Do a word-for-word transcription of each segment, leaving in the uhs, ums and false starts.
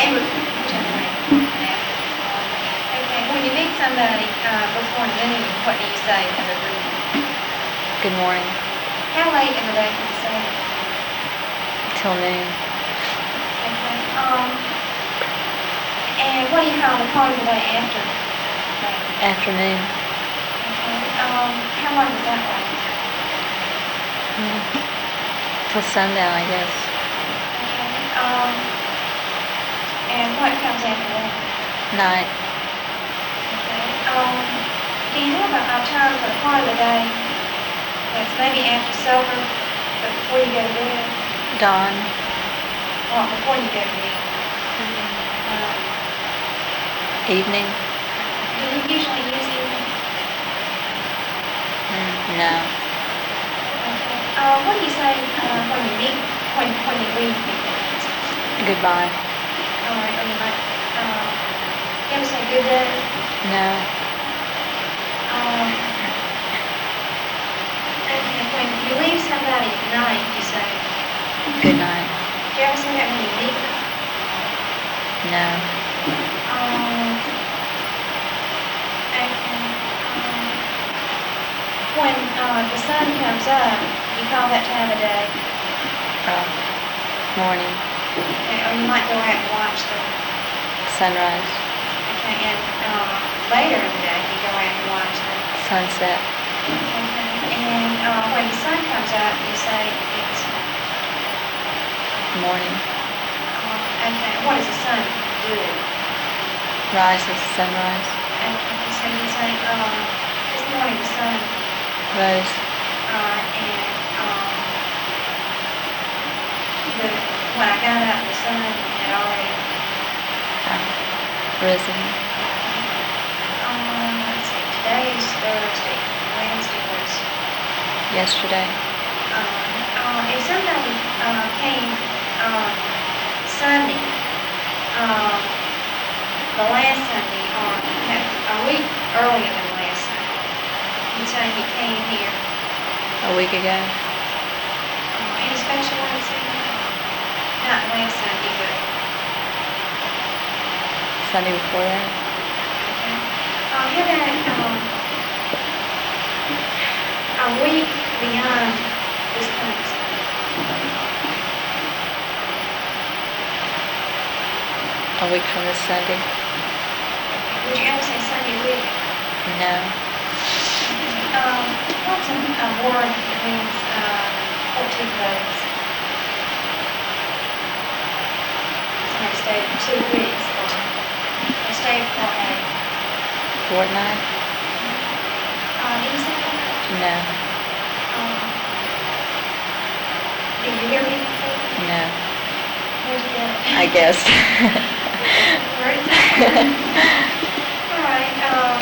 And whichever way you ask it. Okay, when you meet somebody uh, before noon, what do you say as a greeting? Good morning. How late in the day can you say it? Till noon. Okay. Um, and what do you call the part of the day after that? Afternoon. Okay. Um, how long does that last? Mm. Till sundown, I guess. Okay. Um, and what comes after that? Night. Okay. Um, do you have a, a term for the part of the day that's maybe after supper, but before you go to bed? Dawn. Well, before you go to bed. Uh, Evening. do you usually use evening? Mm, no. Okay. Uh, what do you say uh, when you meet, when, when you leave people? Goodbye. All right, or you might, uh, you ever say good day? No. Um, okay, when you leave somebody at night, you say, Good night. do you ever say that when you meet them? No. Um, okay. Um, when uh, the sun comes up, you call that time of day. Uh, morning. Okay, or you might go out and watch the, Sunrise. okay, and uh, later in the day, you go out and watch the, Sunset. okay, and uh, when the sun comes up, you say it's, Morning. uh, okay, what does the sun do? Rises. Sunrise. Okay, so you say, um, this morning the sun, Rose. uh, and um, the, when I got up, the sun had already, Uh, risen. um, let's see, today is Thursday, Wednesday was, Yesterday. um, uh, if somebody uh, came uh, Sunday, um, the last Sunday, or no, a week earlier than last Sunday, you'd say he came here, A week ago. uh, any special ones in there? Not last Sunday, but Sunday before that. okay. Uh, how about um, a week beyond this coming Sunday? A week from this Sunday. Would you ever say Sunday week? No. Um, what's a, a word that means uh, fourteen days? Somebody stayed for two weeks, or they stayed for a, Fortnight. uh, did you say that? No. Um, did you hear me say that? No. Where'd you get it? I guessed. Right. All right. Um,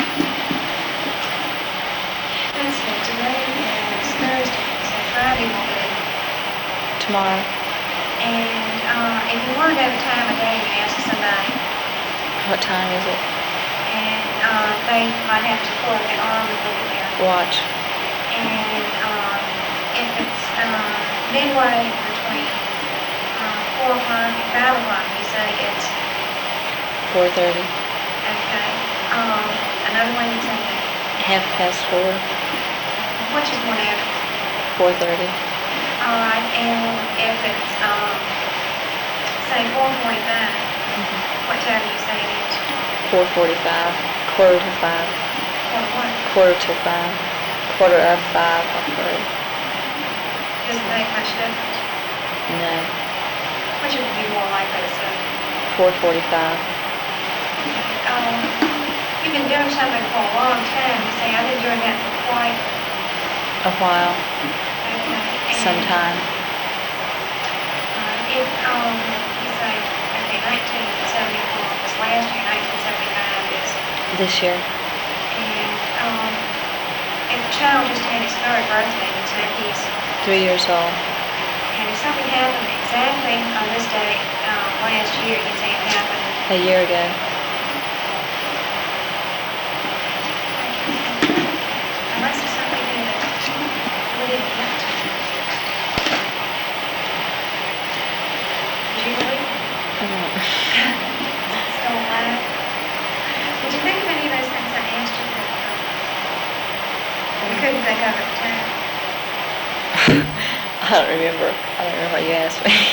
let's see. Today is Thursday, so Friday will be. Tomorrow. And uh, if you want to know the time of day, you ask somebody, What time is it? and uh, they might have to pull up their arm and look at their. Watch. And um, if it's uh, midway between uh, four o'clock and five o'clock, you say it's Four thirty. okay. Um, another one you say Half past four. which is one after. Four thirty. All right, and if it's, um, say four forty-five, what time do you say it is? Four forty-five. Quarter to five. Or what? Quarter to five. Quarter of five. Or quarter. Does it make much difference? No. Which would be more likely to say? Four forty-five. Um, you've been doing something for a long time. You say, I've been doing that for quite, A while. okay. And, Sometime. Uh, if, um, you say, okay, nineteen seventy-four was last year, nineteen seventy-five is, This year. and, um, if a child just had his third birthday, you'd say he's, Three years old. and if something happened exactly on this day, um, last year, you'd say it happened. A year ago. Unless there's something here that we didn't get to. Did you believe? Mm. You couldn't think of it at the time. I don't remember. I don't remember what you asked me.